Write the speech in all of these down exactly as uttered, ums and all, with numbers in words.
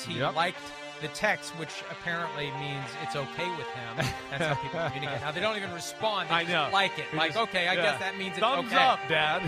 he yep. liked the text, which apparently means it's okay with him. That's how people communicate. Now, they don't even respond. They I just know. like it. We like, just, okay, I yeah. guess that means it's Thumbs okay. up, Dad.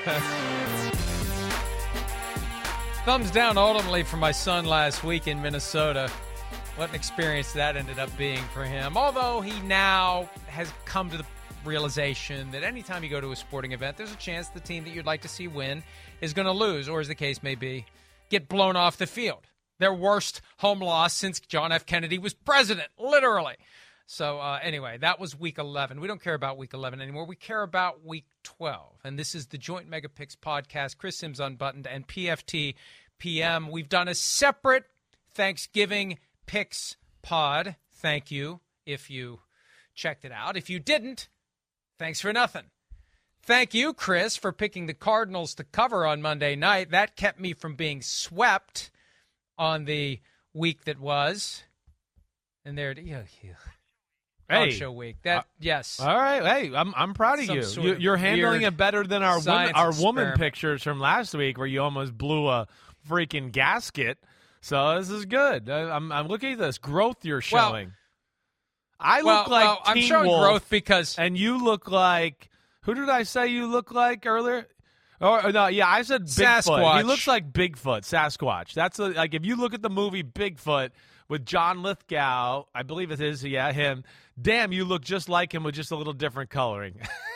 Thumbs down ultimately for my son last week in Minnesota. What an experience that ended up being for him. Although he now has come to the realization that anytime you go to a sporting event, there's a chance the team that you'd like to see win is going to lose, or as the case may be, get blown off the field. Their worst home loss since John F. Kennedy was president, literally. So uh, anyway, that was week eleven. We don't care about week eleven anymore. We care about week twelve. And this is the Joint Mega Picks podcast. Chris Sims Unbuttoned and P F T P M. We've done a separate Thanksgiving Picks pod. Thank you if you checked it out. If you didn't, thanks for nothing. Thank you, Chris, for picking the Cardinals to cover on Monday night. That kept me from being swept on the week that was. And there it is. Yeah, yeah. Hey, show week. That uh, yes. All right. Hey, I'm I'm proud of Some you. sort you of you're handling it better than our women, our woman experiment. pictures from last week, where you almost blew a freaking gasket. So this is good. I, I'm I'm looking at this growth you're showing. Well, I well, look like well, I'm Teen showing Wolf, growth because and you look like who did I say you look like earlier? Or, or no, yeah, I said Bigfoot. Sasquatch. He looks like Bigfoot, Sasquatch. That's a, like if you look at the movie Bigfoot with John Lithgow, I believe it is, yeah, him. Damn, you look just like him with just a little different coloring.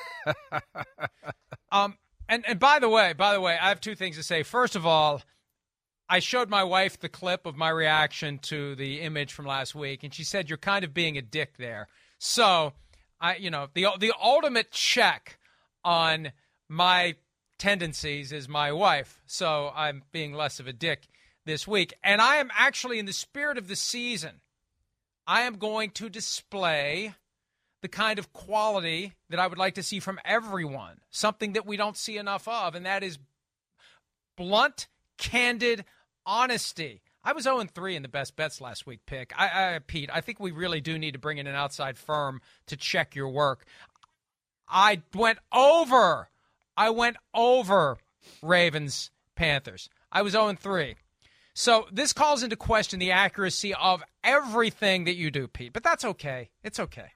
um, and and by the way, by the way, I have two things to say. First of all, I showed my wife the clip of my reaction to the image from last week, and she said, "You're kind of being a dick there." So, I, you know, the the ultimate check on my tendencies is my wife. So I'm being less of a dick this week, and I am actually, in the spirit of the season, I am going to display the kind of quality that I would like to see from everyone, something that we don't see enough of, and that is blunt, candid honesty. I was oh and three in the best bets last week, pick. I, I, Pete, I think we really do need to bring in an outside firm to check your work. I went over. I went over Ravens, Panthers. I was oh and three. So this calls into question the accuracy of everything that you do, Pete. But that's okay. It's okay.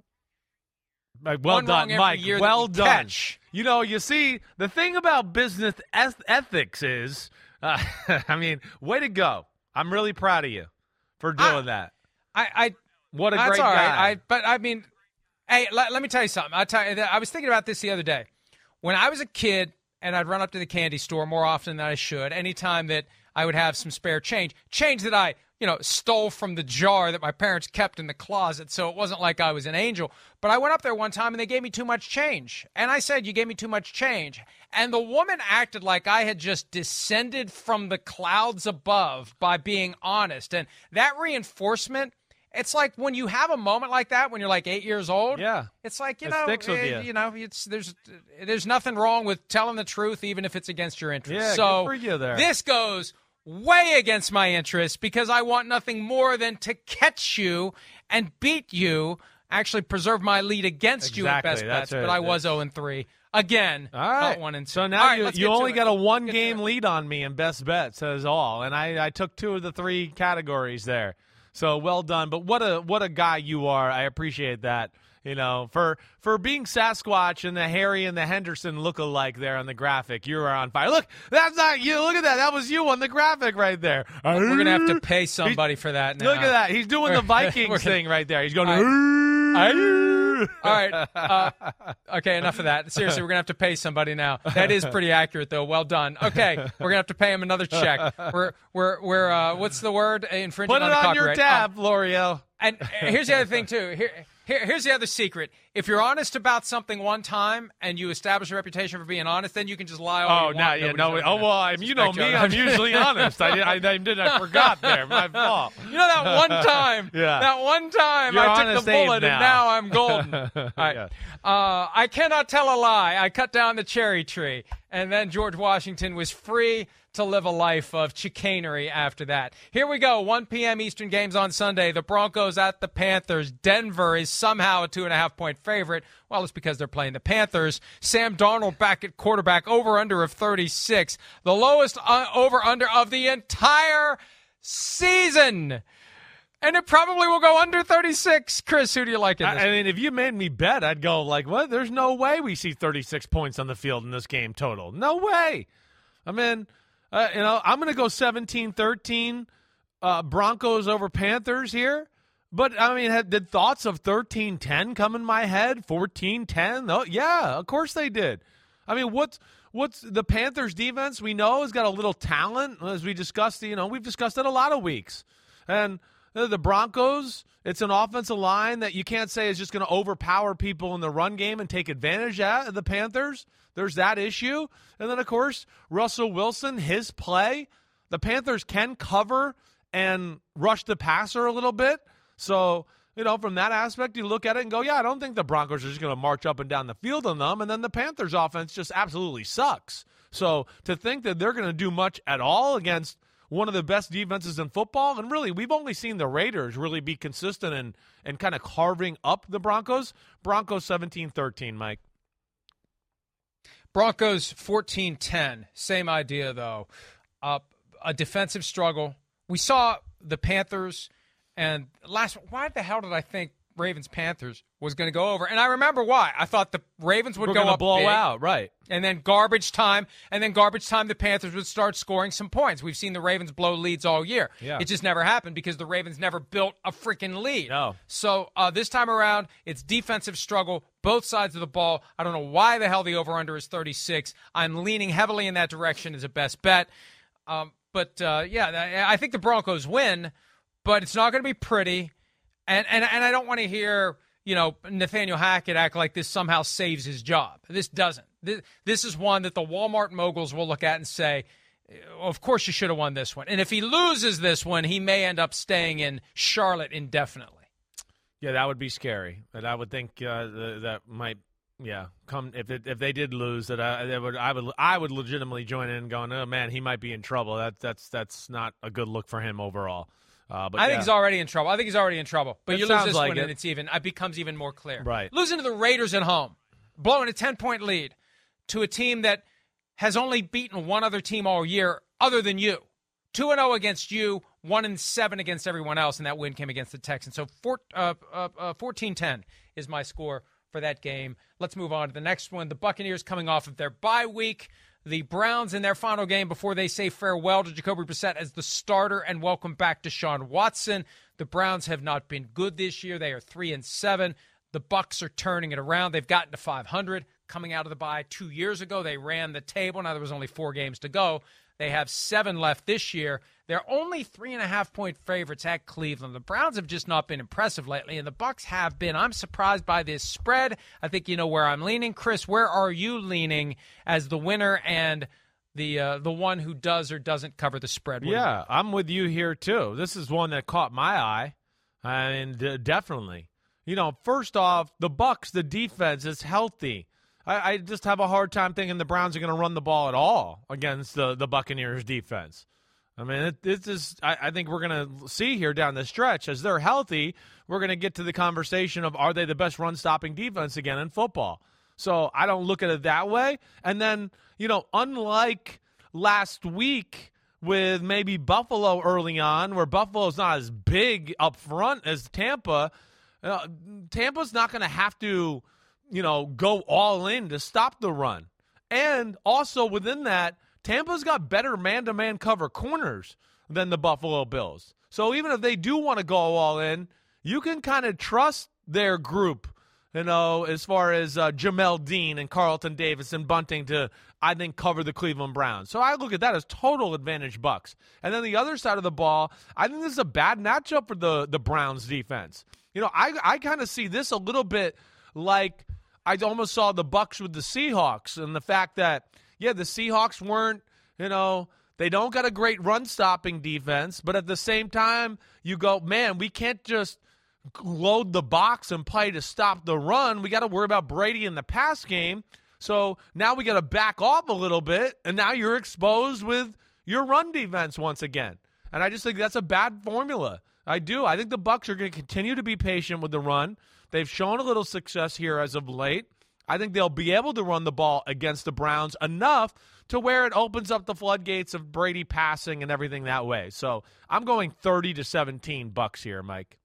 Well One done, wrong Mike. every year Well that we done. catch. You know, you see, the thing about business eth- ethics is, uh, I mean, way to go. I'm really proud of you for doing I, that. I, I What a that's great all right. guy. I, but I mean, hey, let, let me tell you something. I tell you, I was thinking about this the other day. When I was a kid and I'd run up to the candy store more often than I should, anytime that I would have some spare change, change that I, you know, stole from the jar that my parents kept in the closet, so it wasn't like I was an angel. But I went up there one time and they gave me too much change. And I said, "You gave me too much change." And the woman acted like I had just descended from the clouds above by being honest. And that reinforcement, it's like when you have a moment like that when you're like eight years old. Yeah. It's like, you It know, sticks with eh, you. you know, it's there's there's nothing wrong with telling the truth, even if it's against your interest. Yeah, so good for you there. This goes way against my interest because I want nothing more than to catch you and beat you, actually preserve my lead against you at Exactly, best that's bets. it. But I was oh and three. Again, All right. not one and two. So now All right, you, let's you get to only it. got a Let's one get to game it. lead on me in best bets, that is all. And I, I took two of the three categories there. So well done. But what a what a guy you are. I appreciate that. You know, for for being Sasquatch and the Harry and the Henderson look-alike there on the graphic, you are on fire. Look, that's not you. Look at that. That was you on the graphic right there. We're going to have to pay somebody for that now. Look at that. He's doing the Vikings We're gonna- thing right there. He's going, I- "Arr." All right. Uh, okay, enough of that. Seriously, we're going to have to pay somebody now. That is pretty accurate, though. Well done. Okay, we're going to have to pay him another check. We're, we're, we're uh, what's the word? Infringing Put it on the on your copyright. tab, Um, L'Oreal. and uh, here's the other thing, too. Here, here, here's the other secret. If you're honest about something one time and you establish a reputation for being honest, then you can just lie all Oh, you want. no, yeah, Nobody's no. ever Oh, gonna well, I'm, you know suspect me. you. I'm usually honest. I, I, I did. I forgot there. My fault. You know that one time? Yeah. That one time You're I took honest the Abe bullet now. and now I'm golden. All right. Yeah. Uh, I cannot tell a lie. I cut down the cherry tree. And then George Washington was free to live a life of chicanery after that. Here we go. one p.m. Eastern games on Sunday. The Broncos at the Panthers. Denver is somehow a two and a half point favorite. Well, it's because they're playing the Panthers. Sam Darnold back at quarterback. Over under of thirty-six. The lowest uh, over under of the entire season. And it probably will go under thirty-six. Chris, who do you like in this? I, I mean, if you made me bet, I'd go like, what? There's no way we see thirty-six points on the field in this game total. No way. I mean, uh, you know, I'm going to go seventeen thirteen uh, Broncos over Panthers here. But, I mean, had, did thoughts of thirteen ten come in my head? fourteen ten? Oh, yeah, of course they did. I mean, what's, what's the Panthers defense we know has got a little talent, as we discussed. You know, we've discussed it a lot of weeks. And the Broncos, it's an offensive line that you can't say is just going to overpower people in the run game and take advantage of the Panthers. There's that issue. And then, of course, Russell Wilson, his play. The Panthers can cover and rush the passer a little bit. So, you know, from that aspect, you look at it and go, yeah, I don't think the Broncos are just going to march up and down the field on them. And then the Panthers offense just absolutely sucks. So to think that they're going to do much at all against one of the best defenses in football, and really, we've only seen the Raiders really be consistent and, and kind of carving up the Broncos. Broncos seventeen thirteen, Mike. Broncos fourteen ten. Same idea, though. Uh, a defensive struggle. We saw the Panthers, and last – why the hell did I think Ravens-Panthers was going to go over? And I remember why. I thought the Ravens would We're go gonna up blow big, out, right. and then garbage time, and then garbage time the Panthers would start scoring some points. We've seen the Ravens blow leads all year. Yeah. It just never happened because the Ravens never built a freaking lead. No. So uh, this time around, it's defensive struggle, both sides of the ball. I don't know why the hell the over-under is thirty-six. I'm leaning heavily in that direction as a best bet. Um, but, uh, yeah, I think the Broncos win, but it's not going to be pretty. And, and, and I don't want to hear – you know, Nathaniel Hackett act like this somehow saves his job. This doesn't. This, this is one that the Walmart moguls will look at and say, of course you should have won this one. And if he loses this one, he may end up staying in Charlotte indefinitely. Yeah, that would be scary. And I would think uh, that might, yeah, come if it, if they did lose, that I, that would I would I would legitimately join in, going, oh man, he might be in trouble. That that's that's not a good look for him overall. Uh, but I yeah. think he's already in trouble. I think he's already in trouble. But It you lose sounds this like one, it. and it's even. It becomes even more clear. Right. Losing to the Raiders at home, blowing a ten-point lead to a team that has only beaten one other team all year other than you. two and oh against you, one and seven against everyone else, and that win came against the Texans. So four, uh, uh, uh, fourteen ten is my score for that game. Let's move on to the next one. The Buccaneers coming off of their bye week. The Browns in their final game before they say farewell to Jacoby Brissett as the starter and welcome back Deshaun Watson. The Browns have not been good this year. They are three and seven. The Bucs are turning it around. They've gotten to five hundred. Coming out of the bye two years ago, they ran the table. Now there was only four games to go. They have seven left this year. They're only three and a half point favorites at Cleveland. The Browns have just not been impressive lately, and the Bucs have been. I'm surprised by this spread. I think you know where I'm leaning. Chris, where are you leaning as the winner and the uh, the one who does or doesn't cover the spread? What Yeah, I'm with you here too. This is one that caught my eye, and uh, definitely, you know, first off, the Bucs, the defense is healthy. I, I just have a hard time thinking the Browns are going to run the ball at all against the, the Buccaneers defense. I mean, it, it's just, I, I think we're going to see here down the stretch, as they're healthy, we're going to get to the conversation of, are they the best run-stopping defense again in football? So I don't look at it that way. And then, you know, unlike last week with maybe Buffalo early on, where Buffalo's not as big up front as Tampa, uh, Tampa's not going to have to, you know, go all in to stop the run. And also within that, Tampa's got better man-to-man cover corners than the Buffalo Bills. So even if they do want to go all in, you can kind of trust their group, you know, as far as uh, Jamel Dean and Carlton Davis and Bunting to, I think, cover the Cleveland Browns. So I look at that as total advantage Bucks. And then the other side of the ball, I think this is a bad matchup for the, the Browns defense. You know, I, I kind of see this a little bit like I almost saw the Bucks with the Seahawks, and the fact that, yeah, the Seahawks weren't, you know, they don't got a great run-stopping defense, but at the same time, you go, man, we can't just load the box and play to stop the run. We got to worry about Brady in the pass game. So now we got to back off a little bit, and now you're exposed with your run defense once again. And I just think that's a bad formula. I do. I think the Bucs are going to continue to be patient with the run. They've shown a little success here as of late. I think they'll be able to run the ball against the Browns enough to where it opens up the floodgates of Brady passing and everything that way. So I'm going thirty to seventeen Bucks here, Mike.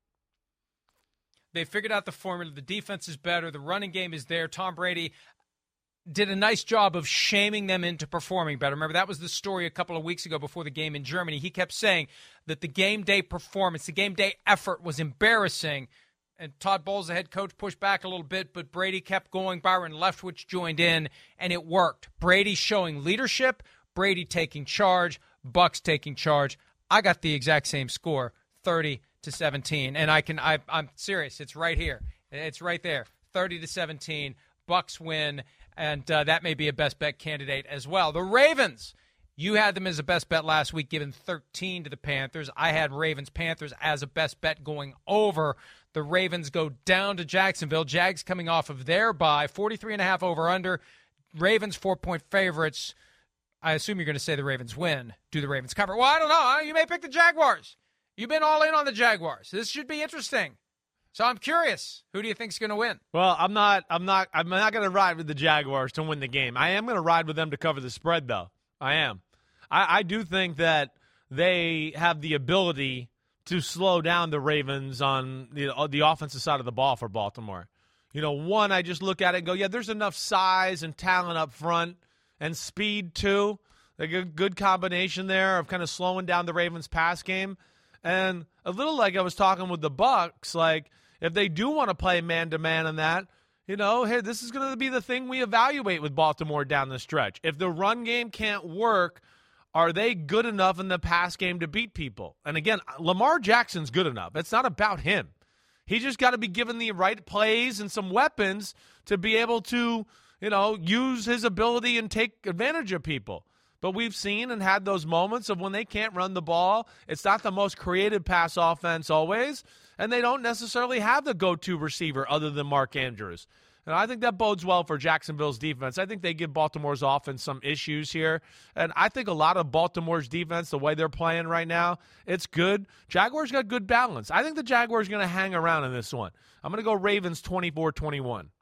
They figured out the formula. The defense is better. The running game is there. Tom Brady did a nice job of shaming them into performing better. Remember, that was the story a couple of weeks ago before the game in Germany. He kept saying that the game day performance, the game day effort was embarrassing. And Todd Bowles, the head coach, pushed back a little bit, but Brady kept going. Byron Leftwich joined in, and it worked. Brady showing leadership, Brady taking charge, Bucks taking charge. I got the exact same score, thirty to seventeen. And I can, I, I'm serious. It's right here. It's right there. thirty to seventeen. Bucks win, and uh, that may be a best bet candidate as well. The Ravens. You had them as a best bet last week, giving thirteen to the Panthers. I had Ravens-Panthers as a best bet going over. The Ravens go down to Jacksonville. Jags coming off of their bye, forty-three and a half over-under. Ravens four-point favorites. I assume you're going to say the Ravens win. Do the Ravens cover? Well, I don't know. You may pick the Jaguars. You've been all in on the Jaguars. This should be interesting. So I'm curious. Who do you think is going to win? Well, I'm not. I'm not. I'm not going to ride with the Jaguars to win the game. I am going to ride with them to cover the spread, though. I am. I, I do think that they have the ability to slow down the Ravens on the, the offensive side of the ball for Baltimore. You know, one, I just look at it and go, yeah, there's enough size and talent up front and speed, too. Like a good combination there of kind of slowing down the Ravens' pass game. And a little like I was talking with the Bucks, like if they do want to play man-to-man in that, you know, hey, this is going to be the thing we evaluate with Baltimore down the stretch. If the run game can't work, are they good enough in the pass game to beat people? And again, Lamar Jackson's good enough. It's not about him. He just got to be given the right plays and some weapons to be able to, you know, use his ability and take advantage of people. But we've seen and had those moments of when they can't run the ball. It's not the most creative pass offense always, and they don't necessarily have the go-to receiver other than Mark Andrews. And I think that bodes well for Jacksonville's defense. I think they give Baltimore's offense some issues here. And I think a lot of Baltimore's defense, the way they're playing right now, it's good. Jaguars got good balance. I think the Jaguars are going to hang around in this one. I'm going to go Ravens twenty-four twenty-one.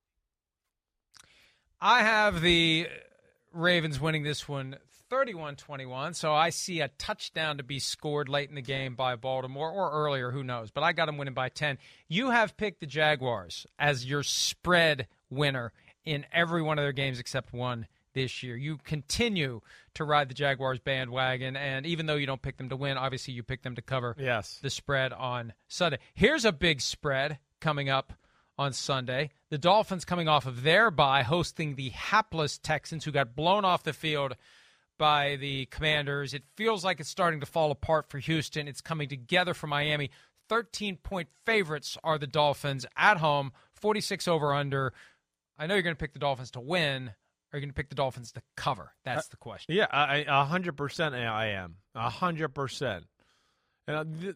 I have the Ravens winning this one thirty-one twenty-one, so I see a touchdown to be scored late in the game by Baltimore, or earlier, who knows. But I got them winning by ten. You have picked the Jaguars as your spread winner in every one of their games except one this year. You continue to ride the Jaguars bandwagon, and even though you don't pick them to win, obviously you pick them to cover yes. the spread on Sunday. Here's a big spread coming up on Sunday. The Dolphins coming off of their bye, hosting the hapless Texans, who got blown off the field by the Commanders. It feels like it's starting to fall apart for Houston. It's coming together for Miami. thirteen-point favorites are the Dolphins at home, forty-six over under. I know you're going to pick the Dolphins to win. Are you going to pick the Dolphins to cover? That's the question. Yeah, I, a hundred percent I am. A hundred percent. I,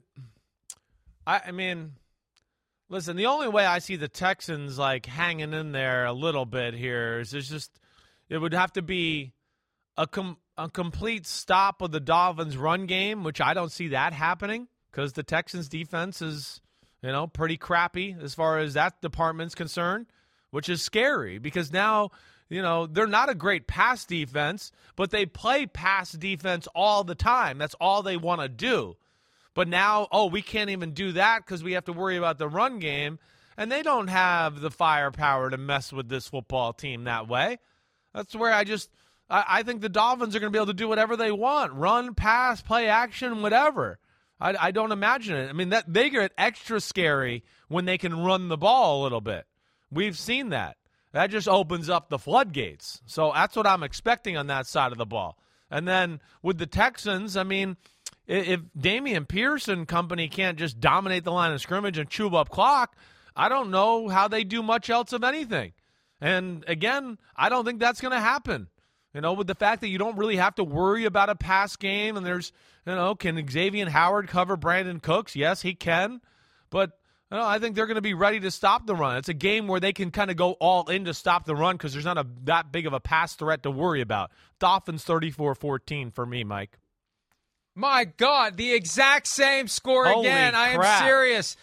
I mean, listen, the only way I see the Texans like hanging in there a little bit here is there's just, it would have to be a com- a complete stop of the Dolphins' run game, which I don't see that happening because the Texans' defense is, you know, pretty crappy as far as that department's concerned, which is scary because now, you know, they're not a great pass defense, but they play pass defense all the time. That's all they want to do. But now, oh, we can't even do that because we have to worry about the run game, and they don't have the firepower to mess with this football team that way. That's where I just – I think the Dolphins are going to be able to do whatever they want, run, pass, play action, whatever. I, I don't imagine it. I mean, that they get extra scary when they can run the ball a little bit. We've seen that. That just opens up the floodgates. So that's what I'm expecting on that side of the ball. And then with the Texans, I mean, if Damian Pierce and company can't just dominate the line of scrimmage and chew up clock, I don't know how they do much else of anything. And, again, I don't think that's going to happen. You know, with the fact that you don't really have to worry about a pass game, and there's, you know, can Xavier Howard cover Brandon Cooks? Yes, he can. But, you know, I think they're going to be ready to stop the run. It's a game where they can kind of go all in to stop the run because there's not a that big of a pass threat to worry about. Dolphins thirty-four fourteen for me, Mike. My God, the exact same score Holy again. I am crap. serious.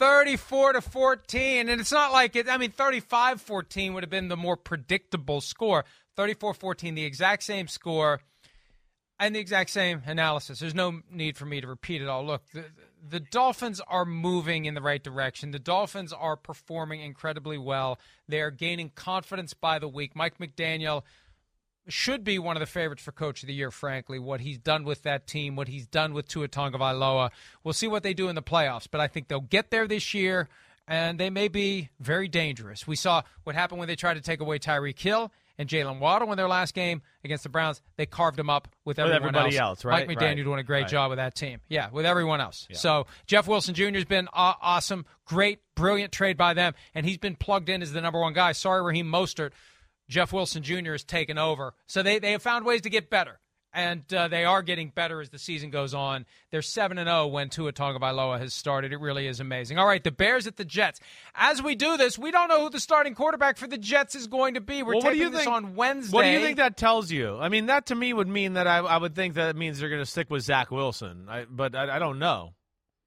thirty-four to fourteen, and it's not like it. I mean, thirty-five fourteen would have been the more predictable score. thirty-four fourteen, the exact same score and the exact same analysis. There's no need for me to repeat it all. Look, the, the Dolphins are moving in the right direction. The Dolphins are performing incredibly well. They are gaining confidence by the week. Mike McDaniel should be one of the favorites for Coach of the Year, frankly, what he's done with that team, what he's done with Tua Tagovailoa. We'll see what they do in the playoffs, but I think they'll get there this year, and they may be very dangerous. We saw what happened when they tried to take away Tyreek Hill and Jalen Waddle in their last game against the Browns. They carved them up with, with everyone everybody else. else, right? Mike McDaniel right. doing a great right. job with that team. Yeah, with everyone else. Yeah. So Jeff Wilson Junior has been aw- awesome, great, brilliant trade by them, and he's been plugged in as the number one guy. Sorry, Raheem Mostert. Jeff Wilson Junior has taken over. So they, they have found ways to get better, and uh, they are getting better as the season goes on. They're seven and oh when Tua Tagovailoa has started. It really is amazing. All right, the Bears at the Jets. As we do this, we don't know who the starting quarterback for the Jets is going to be. We're well, taking what do you this think, on Wednesday. What do you think that tells you? I mean, that to me would mean that I, I would think that it means they're going to stick with Zach Wilson, I, but I, I don't know.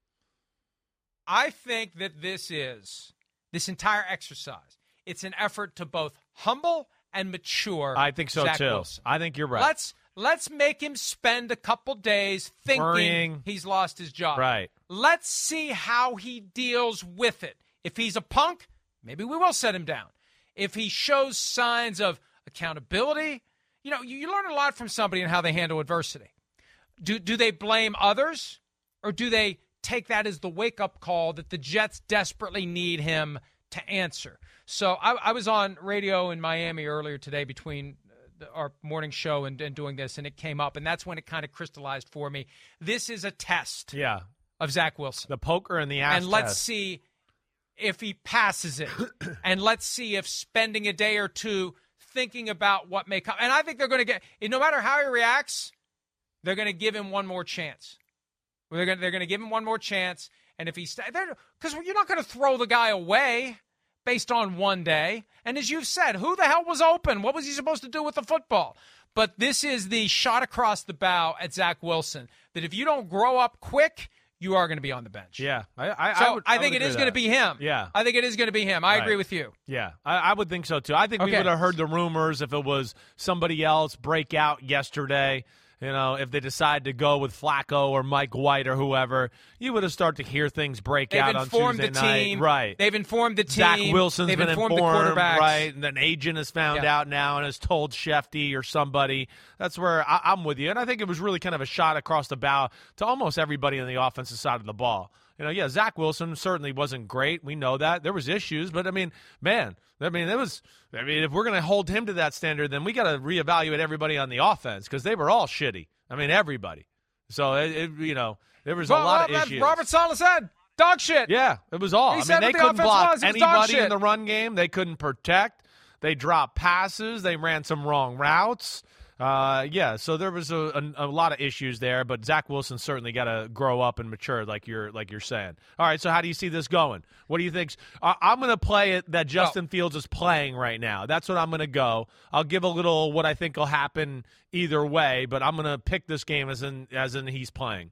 I think that this is, this entire exercise, it's an effort to both humble and mature. I think so Zach too. Wilson. I think you're right. Let's let's make him spend a couple days thinking Worrying. he's lost his job. Right. Let's see how he deals with it. If he's a punk, maybe we will set him down. If he shows signs of accountability, you know, you, you learn a lot from somebody and how they handle adversity. Do do they blame others, or do they take that as the wake-up call that the Jets desperately need him to answer? So I, I was on radio in Miami earlier today between our morning show and, and doing this, and it came up, and that's when it kind of crystallized for me. This is a test yeah. of Zach Wilson. The poker and the ass And let's test. see if he passes it, and let's see if spending a day or two thinking about what may come. And I think they're going to get, no matter how he reacts, they're going to give him one more chance. They're going they're going to give him one more chance, and if he stays, because you're not going to throw the guy away based on one day. And as you've said, who the hell was open? What was he supposed to do with the football? But this is the shot across the bow at Zach Wilson, that if you don't grow up quick, you are going to be on the bench. Yeah. I, I, So I, would, I I think would it agree is with going to that. be him. Yeah. I think it is going to be him. I Right. agree with you. Yeah, I, I would think so, too. I think we Okay. would have heard the rumors if it was somebody else break out yesterday. You know, if they decide to go with Flacco or Mike White or whoever, you would have started to hear things break They've out on informed Tuesday the night. team. Right. They've informed the team. Zach Wilson's They've been informed, informed, the quarterbacks. right? And an agent has found Yeah. out now and has told Shefty or somebody. That's where I, I'm with you. And I think it was really kind of a shot across the bow to almost everybody on the offensive side of the ball. You know, yeah, Zach Wilson certainly wasn't great. We know that. There was issues, but, I mean, man, I mean, it was – I mean, if we're going to hold him to that standard, then we got to reevaluate everybody on the offense because they were all shitty. I mean, everybody. So, it, it, you know, there was Well, a lot well, of issues. Robert Saleh said, dog shit. Yeah, it was all. He I said mean, what they the couldn't offense block was. It was dog anybody in shit. the run game. They couldn't protect. They dropped passes. They ran some wrong routes. Uh, yeah, so there was a, a, a lot of issues there, but Zach Wilson certainly got to grow up and mature, like you're like you're saying. All right, so how do you see this going? What do you think? Uh, I'm going to play it that Justin Oh. Fields is playing right now. That's what I'm going to go. I'll give a little what I think will happen either way, but I'm going to pick this game as in as in he's playing.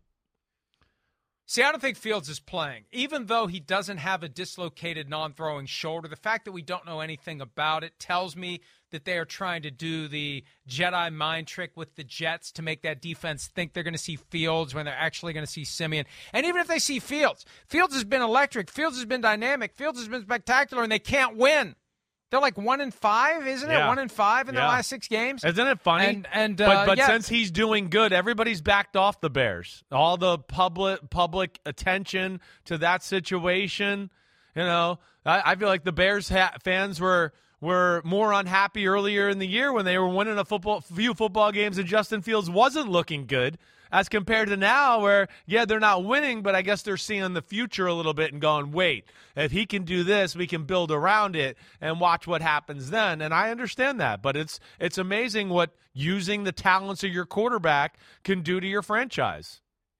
See, I don't think Fields is playing. Even though he doesn't have a dislocated non-throwing shoulder, the fact that we don't know anything about it tells me that they are trying to do the Jedi mind trick with the Jets to make that defense think they're going to see Fields when they're actually going to see Simeon. And even if they see Fields, Fields has been electric. Fields has been dynamic. Fields has been spectacular, and they can't win. They're like one in five, isn't it? Yeah. One in five in Yeah. their last six games. Isn't it funny? And, and uh, but but yeah. since he's doing good, everybody's backed off the Bears. All the public public attention to that situation. You know, I, I feel like the Bears ha- fans were were more unhappy earlier in the year when they were winning a football few football games and Justin Fields wasn't looking good, as compared to now where, yeah, they're not winning, but I guess they're seeing the future a little bit and going, wait, if he can do this, we can build around it and watch what happens then. And I understand that, but it's it's amazing what using the talents of your quarterback can do to your franchise.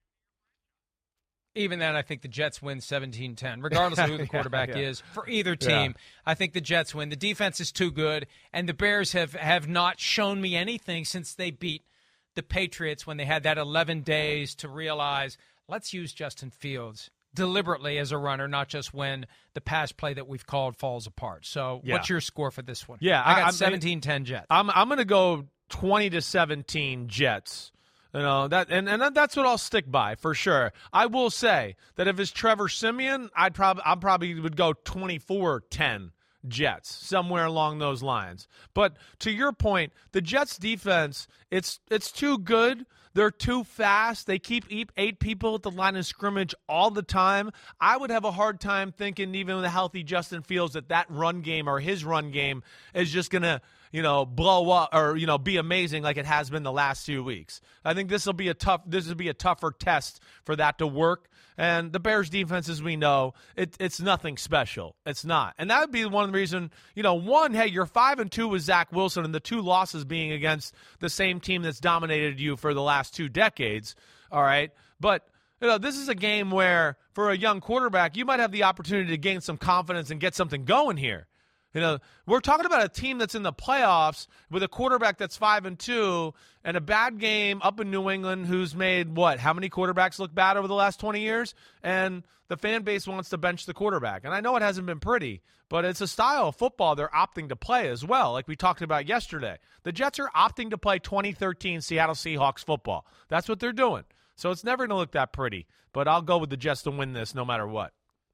Even then, I think the Jets win seventeen ten, regardless of who the quarterback yeah, yeah. is. For either team, Yeah. I think the Jets win. The defense is too good, and the Bears have, have not shown me anything since they beat the Patriots when they had that eleven days to realize, let's use Justin Fields. deliberately as a runner, not just when the pass play that we've called falls apart. So yeah. what's your score for this one? Yeah, I got I'm, seventeen ten Jets. I'm I'm going to go twenty to seventeen Jets. You know, that and, and that's what I'll stick by for sure. I will say that if it's Trevor Siemian, I'd probably I probably would go twenty-four ten Jets, somewhere along those lines. But to your point, the Jets defense, it's it's too good. They're too fast. They keep eight people at the line of scrimmage all the time. I would have a hard time thinking, even with a healthy Justin Fields, that that run game or his run game is just going to, you know, blow up or, you know, be amazing like it has been the last few weeks. I think this will be a tough, this will be a tougher test for that to work. And the Bears defense, as we know, it, it's nothing special. It's not. And that would be one reason, you know, one, hey, you're five and two with Zach Wilson, and the two losses being against the same team that's dominated you for the last two decades. All right. But, you know, this is a game where for a young quarterback, you might have the opportunity to gain some confidence and get something going here. You know, we're talking about a team that's in the playoffs with a quarterback that's five and two and a bad game up in New England who's made, what, how many quarterbacks look bad over the last twenty years? And the fan base wants to bench the quarterback. And I know it hasn't been pretty, but it's a style of football they're opting to play as well, like we talked about yesterday. The Jets are opting to play twenty thirteen Seattle Seahawks football. That's what they're doing. So it's never going to look that pretty. But I'll go with the Jets to win this no matter what.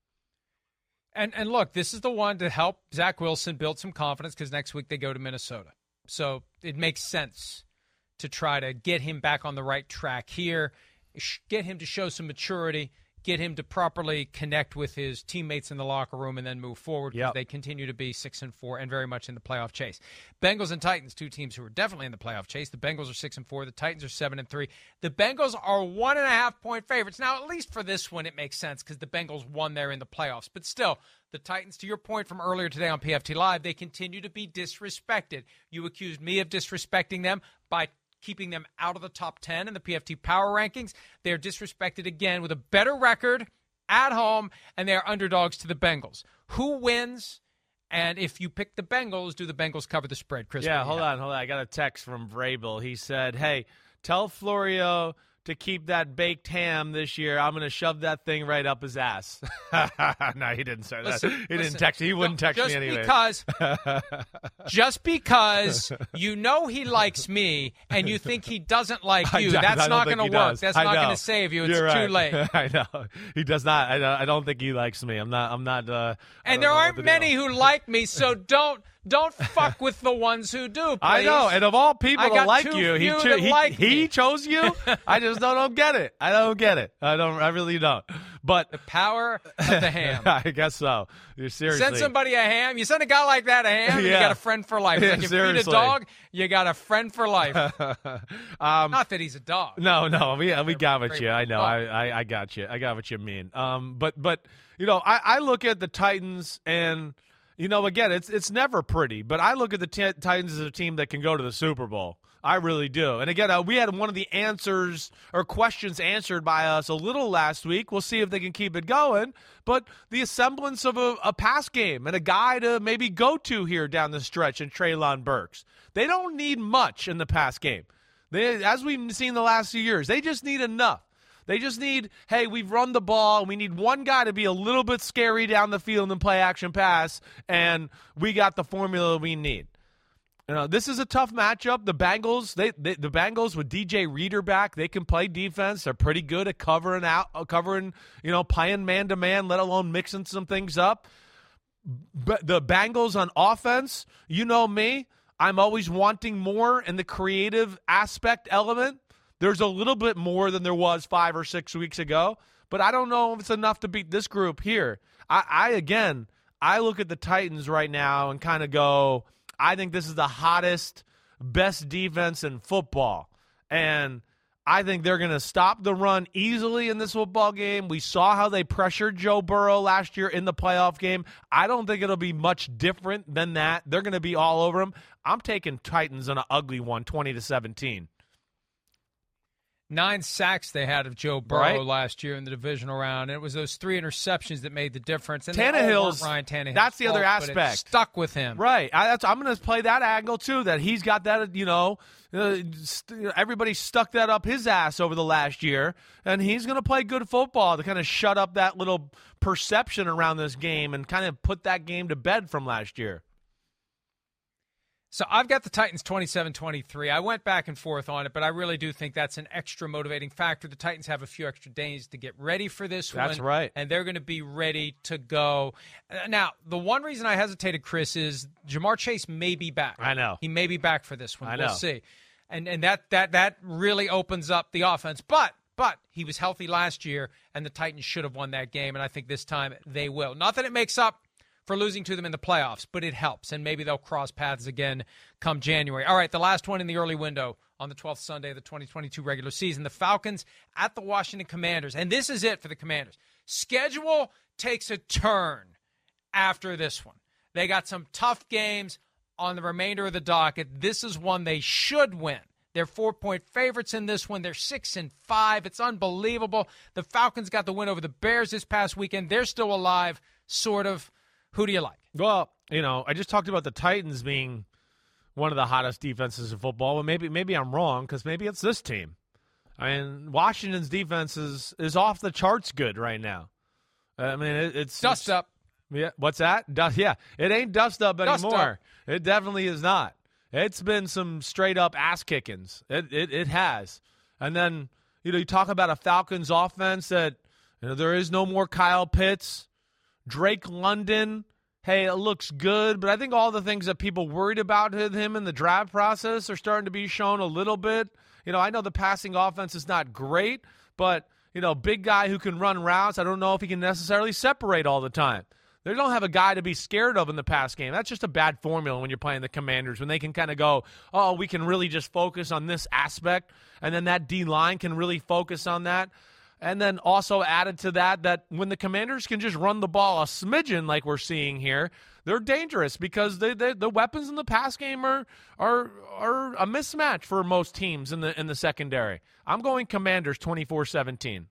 And and look, this is the one to help Zach Wilson build some confidence because next week they go to Minnesota. So it makes sense to try to get him back on the right track here, get him to show some maturity, get him to properly connect with his teammates in the locker room, and then move forward because yep. they continue to be six and four and very much in the playoff chase. Bengals and Titans, two teams who are definitely in the playoff chase. The Bengals are six and four. The Titans are seven and three. The Bengals are one and a half point favorites. Now, at least for this one, it makes sense because the Bengals won there in the playoffs. But still, the Titans, to your point from earlier today on P F T Live, they continue to be disrespected. You accused me of disrespecting them by keeping them out of the top ten in the P F T Power Rankings. They're disrespected again with a better record at home, and they are underdogs to the Bengals. Who wins? And if you pick the Bengals, do the Bengals cover the spread, Chris? Yeah, hold on, hold on. I got a text from Vrabel. He said, hey, tell Florio to keep that baked ham this year. I'm going to shove that thing right up his ass. No, he didn't say listen, that. He listen, didn't text me. He wouldn't text just me anyway. Because, just because you know he likes me and you think he doesn't like you, I, that's I not going to work. Does. That's I not know. going to save you. It's You're too right. late. I know. He does not. I don't, I don't think he likes me. I'm not. I'm not. Uh, and there aren't many who like me, so don't don't fuck with the ones who do, please. I know. And of all people I to got like too you, he few cho- that he, like he me. chose you. I just don't, don't get it. I don't get it. I don't. I really don't. But the power of the ham. I guess so. You're seriously. Send somebody a ham. You send a guy like that a ham, and Yeah. you got a friend for life. Yeah, Like if you feed a seriously. dog, you got a friend for life. um, Not that he's a dog. No, no, we we got what great you. I know. dog. I, I I got you. I got what you mean. Um, but but you know, I, I look at the Titans and. You know, again, it's it's never pretty, but I look at the t- Titans as a team that can go to the Super Bowl. I really do. And again, uh, we had one of the answers or questions answered by us a little last week. We'll see if they can keep it going. But the semblance of a, a pass game and a guy to maybe go to here down the stretch in Treylon Burks. They don't need much in the pass game. They, as we've seen the last few years, they just need enough. They just need, hey, we've run the ball. We need one guy to be a little bit scary down the field and play action pass, and we got the formula we need. You know, this is a tough matchup. The Bengals, they, they the Bengals with D J Reader back, they can play defense. They're pretty good at covering out, covering, you know, playing man to man, let alone mixing some things up. But the Bengals on offense, you know me, I'm always wanting more in the creative aspect element. There's a little bit more than there was five or six weeks ago, but I don't know if it's enough to beat this group here. I, I again, I look at the Titans right now and kind of go, I think this is the hottest, best defense in football. And I think they're going to stop the run easily in this football game. We saw how they pressured Joe Burrow last year in the playoff game. I don't think it'll be much different than that. They're going to be all over them. I'm taking Titans on an ugly one, twenty to seventeen. Nine sacks they had of Joe Burrow Right. last year in the divisional round, and it was those three interceptions that made the difference. And Tannehill's, Ryan Tannehill. that's the other fault, but it aspect. stuck with him. Right. I, that's, I'm going to play that angle, too, that he's got that, you know, uh, st- everybody stuck that up his ass over the last year, and he's going to play good football to kind of shut up that little perception around this game and kind of put that game to bed from last year. So I've got the Titans twenty-seven twenty-three. I went back and forth on it, but I really do think that's an extra motivating factor. The Titans have a few extra days to get ready for this one. That's right. And they're going to be ready to go. Now, the one reason I hesitated, Chris, is Jamar Chase may be back. I know. He may be back for this one. I we'll know. see. And and that that that really opens up the offense. But but he was healthy last year, and the Titans should have won that game, and I think this time they will. Not that it makes up for losing to them in the playoffs, but it helps, and maybe they'll cross paths again come January. All right, the last one in the early window on the twelfth Sunday of the twenty twenty-two regular season, the Falcons at the Washington Commanders, and this is it for the Commanders. Schedule takes a turn after this one. They got some tough games on the remainder of the docket. This is one they should win. They're four-point favorites in this one. They're six and five. It's unbelievable. The Falcons got the win over the Bears this past weekend. They're still alive, sort of. Who do you like? Well, you know, I just talked about the Titans being one of the hottest defenses in football. Well, maybe maybe I'm wrong because maybe it's this team. I mean, Washington's defense is, is off the charts good right now. I mean, it, it's Dust it's, up. Yeah, what's that? Dust, yeah, it ain't dust up Dust anymore. up. It definitely is not. It's been some straight up ass kickings. It, it it has. And then you know you talk about a Falcons offense that you know there is no more Kyle Pitts. Drake London, hey, it looks good, but I think all the things that people worried about with him in the draft process are starting to be shown a little bit. You know, I know the passing offense is not great, but, you know, big guy who can run routes, I don't know if he can necessarily separate all the time. They don't have a guy to be scared of in the pass game. That's just a bad formula when you're playing the Commanders, when they can kind of go, oh, we can really just focus on this aspect, and then that D-line can really focus on that. And then also added to that, that when the Commanders can just run the ball a smidgen like we're seeing here, they're dangerous because they, they, the weapons in the pass game are are are a mismatch for most teams in the in the secondary. I'm going Commanders twenty-four seventeen.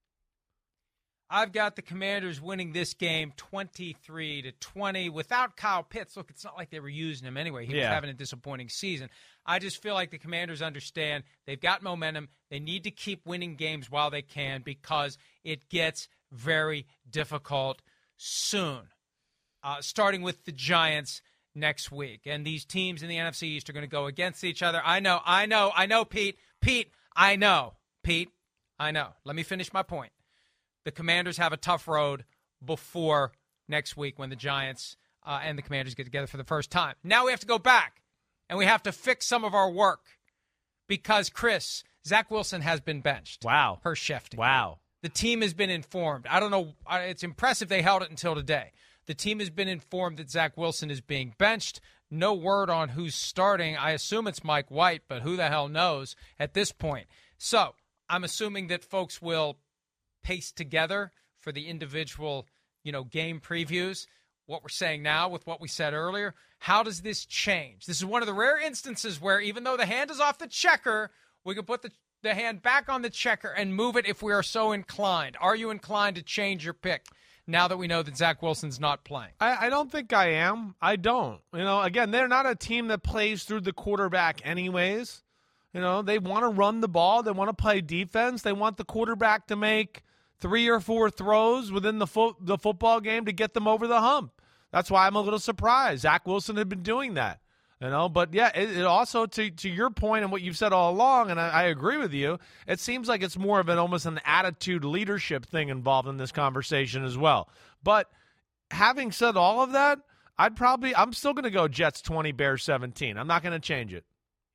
I've got the Commanders winning this game twenty-three to twenty without Kyle Pitts. Look, it's not like they were using him anyway. He Yeah. was having a disappointing season. I just feel like the Commanders understand they've got momentum. They need to keep winning games while they can because it gets very difficult soon, uh, starting with the Giants next week. And these teams in the N F C East are going to go against each other. I know, I know, I know, Pete. Pete, I know. Pete, I know. Let me finish my point. The Commanders have a tough road before next week when the Giants uh, and the Commanders get together for the first time. Now we have to go back, and we have to fix some of our work because, Chris, Zach Wilson has been benched. Wow. Per Shefty. Wow. The team has been informed. I don't know. It's impressive they held it until today. The team has been informed that Zach Wilson is being benched. No word on who's starting. I assume it's Mike White, but who the hell knows at this point. So I'm assuming that folks will paste together for the individual, you know, game previews, what we're saying now with what we said earlier. How does this change? This is one of the rare instances where even though the hand is off the checker, we can put the, the hand back on the checker and move it if we are so inclined. Are you inclined to change your pick now that we know that Zach Wilson's not playing? I, I don't think I am. I don't. You know, again, they're not a team that plays through the quarterback anyways. You know, they want to run the ball. They want to play defense. They want the quarterback to make three or four throws within the fo- the football game to get them over the hump. That's why I'm a little surprised. Zach Wilson had been doing that, you know. But yeah, it, it also to to your point and what you've said all along, and I, I agree with you. It seems like it's more of an almost an attitude leadership thing involved in this conversation as well. But having said all of that, I'd probably I'm still going to go Jets twenty, Bears seventeen. I'm not going to change it.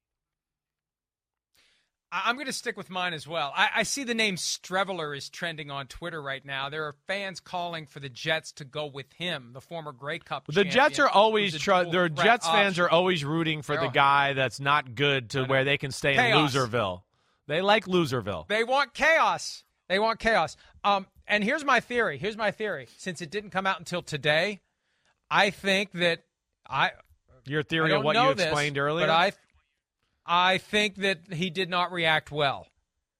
I'm going to stick with mine as well. I, I see the name Streveler is trending on Twitter right now. There are fans calling for the Jets to go with him, the former Grey Cup The champion. Jets are always who's a tr- dual their threat Jets fans option. are always rooting for They're the all- guy that's not good to where they can stay Chaos. in Loserville. They like Loserville. They want chaos. They want chaos. Um, and here's my theory. Here's my theory. Since it didn't come out until today, I think that I Your I theory don't of what know you this, explained earlier? But I, I think that he did not react well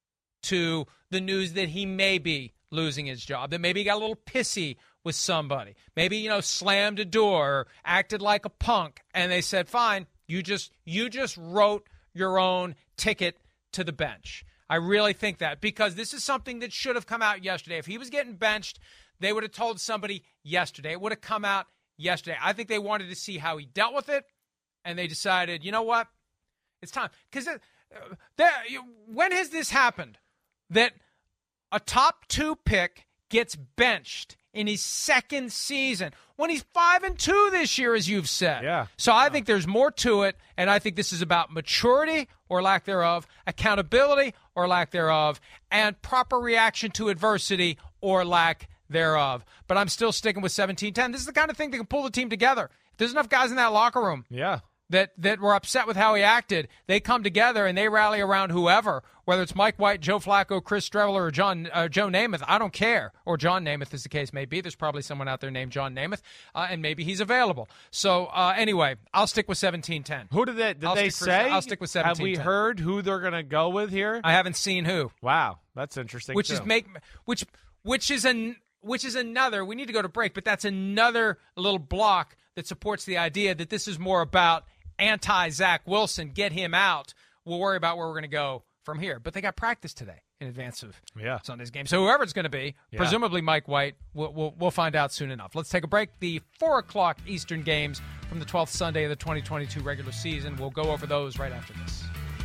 to the news that he may be losing his job, that maybe he got a little pissy with somebody, maybe, you know, slammed a door or acted like a punk, and they said, fine, you just you just wrote your own ticket to the bench. I really think that, because this is something that should have come out yesterday. If he was getting benched, they would have told somebody yesterday. It would have come out yesterday. I think they wanted to see how he dealt with it, and they decided, you know what, it's time. Because uh, when has this happened, that a top two pick gets benched in his second season when he's five and two this year, as you've said? Yeah. So I think there's more to it, and I think this is about maturity or lack thereof, accountability or lack thereof, and proper reaction to adversity or lack thereof. But I'm still sticking with seventeen ten. This is the kind of thing that can pull the team together. If there's enough guys in that locker room, yeah, that that were upset with how he acted, they come together and they rally around whoever, whether it's Mike White, Joe Flacco, Chris Streveler, or John uh, Joe Namath. I don't care. Or John Namath, as the case may be. There's probably someone out there named John Namath, uh, and maybe he's available. So uh, anyway, I'll stick with seventeen ten. Who did they, did I'll they stick say? For, I'll stick with seventeen ten. Have we heard who they're going to go with here? I haven't seen who. Wow, that's interesting. Which too. is make which which is an which is another. We need to go to break, but that's another little block that supports the idea that this is more about anti-Zach Wilson, get him out. We'll worry about where we're going to go from here. But they got practice today in advance of yeah. Sunday's game. So whoever it's going to be, yeah. presumably Mike White, we'll, we'll, we'll find out soon enough. Let's take a break. The four o'clock Eastern games from the twelfth Sunday of the twenty twenty-two regular season. We'll go over those right after this.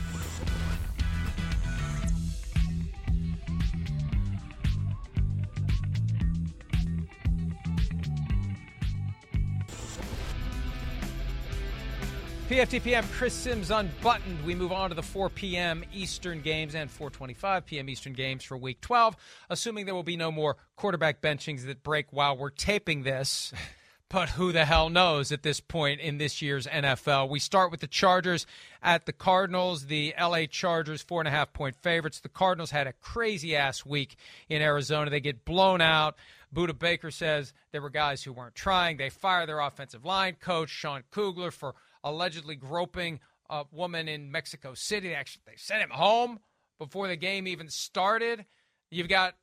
P F T P M, Chris Sims Unbuttoned. We move on to the four p.m. Eastern games and four twenty-five p.m. Eastern games for Week twelve, assuming there will be no more quarterback benchings that break while we're taping this. But who the hell knows at this point in this year's N F L. We start with the Chargers at the Cardinals. The L A Chargers, four and a half point favorites. The Cardinals had a crazy-ass week in Arizona. They get blown out. Budda Baker says there were guys who weren't trying. They fire their offensive line coach, Sean Kugler, for allegedly groping a woman in Mexico City. They actually they sent him home before the game even started. You've got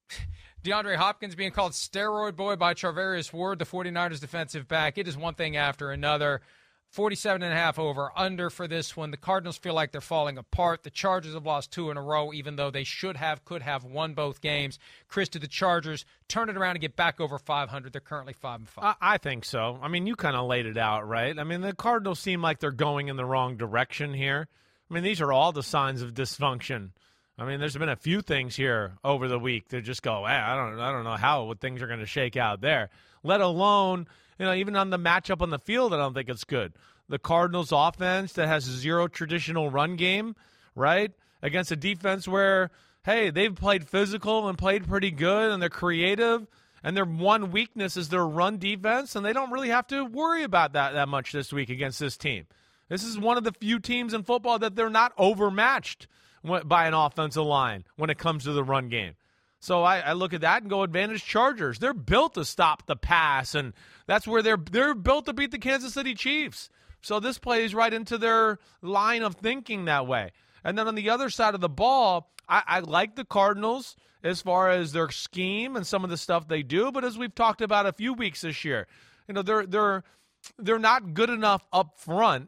DeAndre Hopkins being called steroid boy by Charvarius Ward, the 49ers defensive back. It is one thing after another. forty-seven and a half over under for this one. The Cardinals feel like they're falling apart. The Chargers have lost two in a row, even though they should have, could have won both games. Chris, did the Chargers turn it around and get back over five hundred? They're currently five and five. I think so. I mean, you kind of laid it out, right? I mean, the Cardinals seem like they're going in the wrong direction here. I mean, these are all the signs of dysfunction. I mean, there's been a few things here over the week that just go, eh, I don't, I don't know how what things are going to shake out there. Let alone, you know, even on the matchup on the field, I don't think it's good. The Cardinals offense that has zero traditional run game, right, against a defense where, hey, they've played physical and played pretty good, and they're creative, and their one weakness is their run defense, and they don't really have to worry about that that much this week against this team. This is one of the few teams in football that they're not overmatched by an offensive line when it comes to the run game. So I, I look at that and go, advantage Chargers. They're built to stop the pass, and that's where they're they're built to beat the Kansas City Chiefs. So this plays right into their line of thinking that way. And then on the other side of the ball, I, I like the Cardinals as far as their scheme and some of the stuff they do. But as we've talked about a few weeks this year, you know, they're they're they're not good enough up front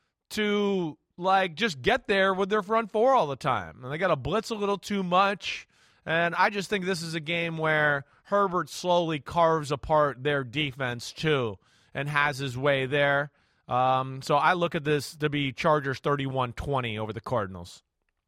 to like just get there with their front four all the time. And they got to blitz a little too much. And I just think this is a game where Herbert slowly carves apart their defense too and has his way there. Um, so I look at this to be Chargers thirty-one twenty over the Cardinals.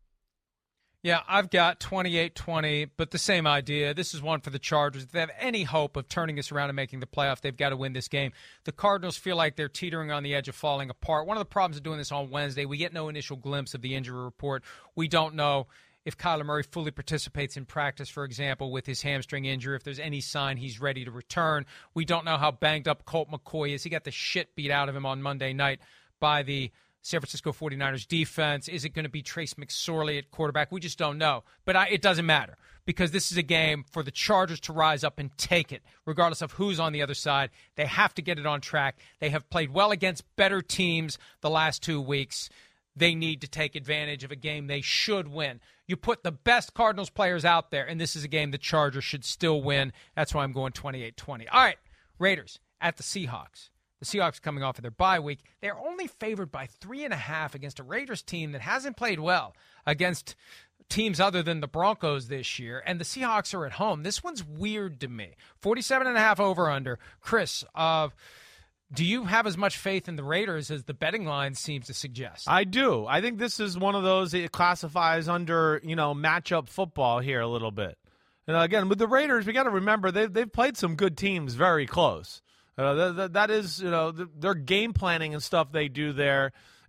Yeah, I've got twenty-eight twenty, but the same idea. This is one for the Chargers. If they have any hope of turning this around and making the playoff, they've got to win this game. The Cardinals feel like they're teetering on the edge of falling apart. One of the problems of doing this on Wednesday, we get no initial glimpse of the injury report. We don't know if Kyler Murray fully participates in practice, for example, with his hamstring injury, if there's any sign he's ready to return. We don't know how banged up Colt McCoy is. He got the shit beat out of him on Monday night by the San Francisco 49ers defense. Is it going to be Trace McSorley at quarterback? We just don't know. But I, it doesn't matter because this is a game for the Chargers to rise up and take it, regardless of who's on the other side. They have to get it on track. They have played well against better teams the last two weeks. they need to take advantage of a game they should win. You put the best Cardinals players out there, and this is a game the Chargers should still win. That's why I'm going twenty-eight twenty. All right, Raiders at the Seahawks. The Seahawks coming off of their bye week. They're only favored by three and a half against a Raiders team that hasn't played well against teams other than the Broncos this year, and the Seahawks are at home. This one's weird to me. forty-seven and a half over under. Chris, uh, do you have as much faith in the Raiders as the betting line seems to suggest? I do. I think this is one of those that classifies under, you know, matchup football here a little bit. You know, again, with the Raiders, we got to remember they've, they've played some good teams very close. Uh, that, that, that is, you know, the, their game planning and stuff they do there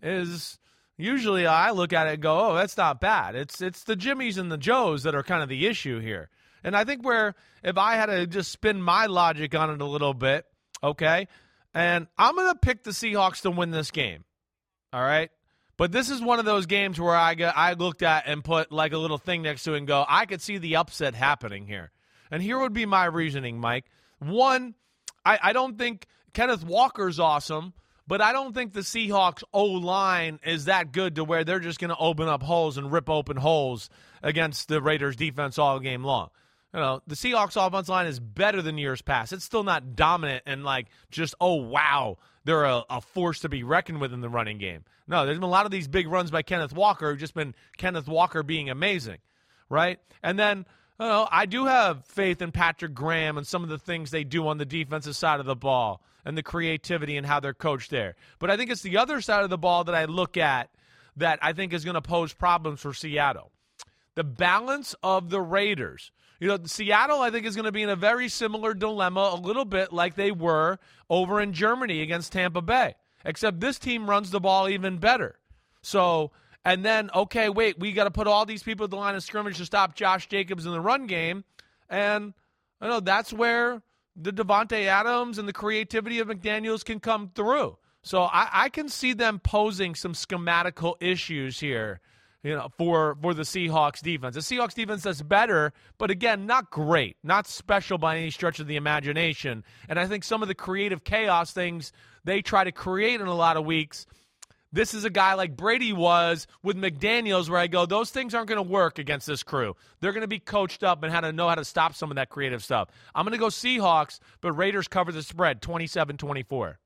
is usually I look at it and go, oh, that's not bad. It's it's the Jimmies and the Joes that are kind of the issue here. And I think where if I had to just spin my logic on it a little bit, okay, and I'm going to pick the Seahawks to win this game, all right? But this is one of those games where I got, I looked at and put like a little thing next to it and go, I could see the upset happening here. And here would be my reasoning, Mike. One, I, I don't think Kenneth Walker's awesome, but I don't think the Seahawks O-line is that good to where they're just going to open up holes and rip open holes against the Raiders defense all game long. You know, the Seahawks offense line is better than years past. It's still not dominant and like just, oh, wow, they're a, a force to be reckoned with in the running game. No, there's been a lot of these big runs by Kenneth Walker who've just been Kenneth Walker being amazing, right? And then, you know, I do have faith in Patrick Graham and some of the things they do on the defensive side of the ball and the creativity and how they're coached there. But I think it's the other side of the ball that I look at that I think is going to pose problems for Seattle. The balance of the Raiders. You know, Seattle, I think, is going to be in a very similar dilemma, a little bit like they were over in Germany against Tampa Bay, except this team runs the ball even better. So, and then, okay, wait, we got to put all these people at the line of scrimmage to stop Josh Jacobs in the run game, and you know that's where the Devontae Adams and the creativity of McDaniels can come through. So I, I can see them posing some schematical issues here, you know, for, for the Seahawks defense. The Seahawks defense does better, but again, not great, not special by any stretch of the imagination. And I think some of the creative chaos things they try to create in a lot of weeks, this is a guy like Brady was with McDaniels where I go, those things aren't going to work against this crew. They're going to be coached up and how to know how to stop some of that creative stuff. I'm going to go Seahawks, but Raiders cover the spread, twenty-seven twenty-four.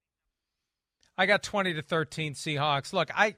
I got twenty to thirteen Seahawks. Look, I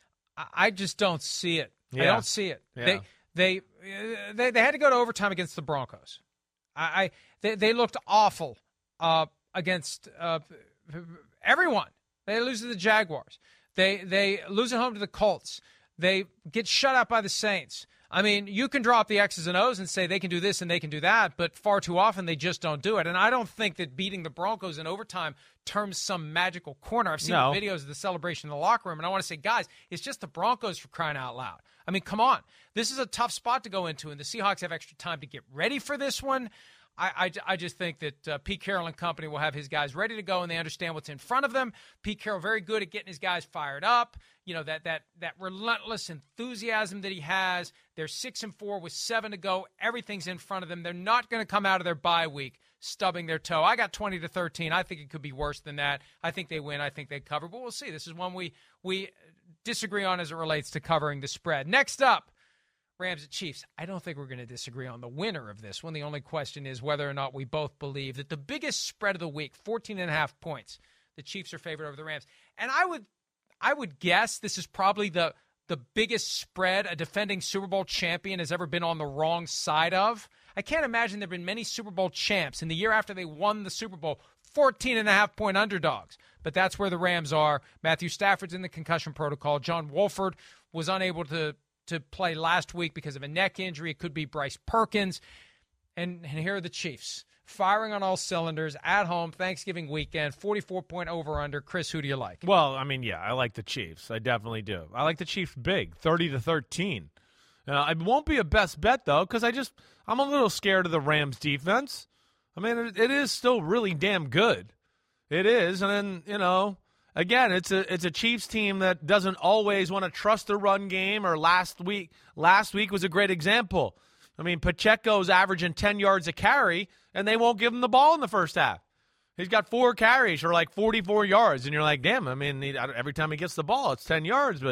I just don't see it. Yeah. I don't see it. Yeah. They they they they had to go to overtime against the Broncos. I, I they they looked awful uh, against uh, everyone. They lose to the Jaguars. They they lose at home to the Colts. They get shut out by the Saints. I mean, you can draw up the X's and O's and say they can do this and they can do that, but far too often they just don't do it. And I don't think that beating the Broncos in overtime turns some magical corner. I've seen no. the videos of the celebration in the locker room, and I want to say, guys, it's just the Broncos for crying out loud. I mean, come on. This is a tough spot to go into, and the Seahawks have extra time to get ready for this one. I, I, I just think that uh, Pete Carroll and company will have his guys ready to go, and they understand what's in front of them. Pete Carroll very good at getting his guys fired up. You know, that that that relentless enthusiasm that he has. They're six and four with seven to go. Everything's in front of them. They're not going to come out of their bye week stubbing their toe. I got twenty to thirteen. I think it could be worse than that. I think they win. I think they cover. But we'll see. This is one we we disagree on as it relates to covering the spread. Next up, Rams at Chiefs. I don't think we're going to disagree on the winner of this one. The only question is whether or not we both believe that the biggest spread of the week, fourteen and a half points, the Chiefs are favored over the Rams. And I would I would guess this is probably the the biggest spread a defending Super Bowl champion has ever been on the wrong side of. I can't imagine there have been many Super Bowl champs in the year after they won the Super Bowl, fourteen and a half point underdogs. But that's where the Rams are. Matthew Stafford's in the concussion protocol. John Wolford was unable to to play last week because of a neck injury. It could be Bryce Perkins. And, and here are the Chiefs, firing on all cylinders at home, Thanksgiving weekend, forty-four point over-under. Chris, who do you like? Well, I mean, yeah, I like the Chiefs. I definitely do. I like the Chiefs big, thirty to thirteen. Uh, it won't be a best bet, though, because I just, I'm a little scared of the Rams defense. I mean, it, it is still really damn good. It is. And then, you know, again, it's a it's a Chiefs team that doesn't always want to trust the run game. Or last week, last week was a great example. I mean, Pacheco's averaging ten yards a carry, and they won't give him the ball in the first half. He's got four carries for like forty-four yards, and you're like, damn. I mean, he, every time he gets the ball, it's ten yards, but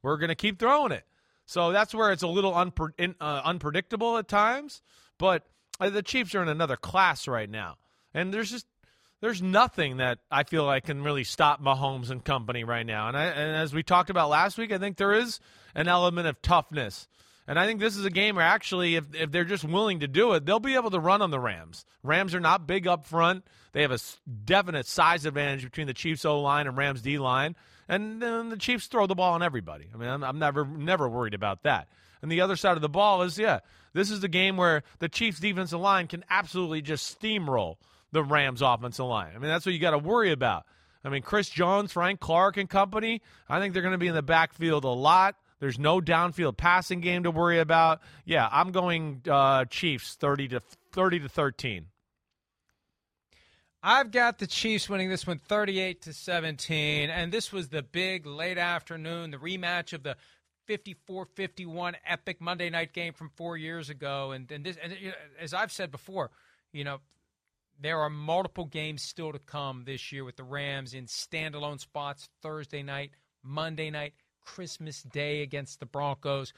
we're going to keep throwing it. So that's where it's a little unpre- in, uh, unpredictable at times. But uh, the Chiefs are in another class right now. And there's just there's nothing that I feel like can really stop Mahomes and company right now. And, I, and as we talked about last week, I think there is an element of toughness. And I think this is a game where actually if, if they're just willing to do it, they'll be able to run on the Rams. Rams are not big up front. They have a definite size advantage between the Chiefs O-line and Rams D-line. And then the Chiefs throw the ball on everybody. I mean, I'm, I'm never never worried about that. And the other side of the ball is, yeah, this is the game where the Chiefs defensive line can absolutely just steamroll the Rams offensive line. I mean, that's what you got to worry about. I mean, Chris Jones, Frank Clark and company, I think they're going to be in the backfield a lot. There's no downfield passing game to worry about. Yeah, I'm going uh, Chiefs thirty to thirteen. I've got the Chiefs winning this one thirty-eight to seventeen, and this was the big late afternoon, the rematch of the fifty-four fifty-one epic Monday night game from four years ago. And, and, this, and you know, as I've said before, you know, there are multiple games still to come this year with the Rams in standalone spots Thursday night, Monday night, Christmas Day against the Broncos.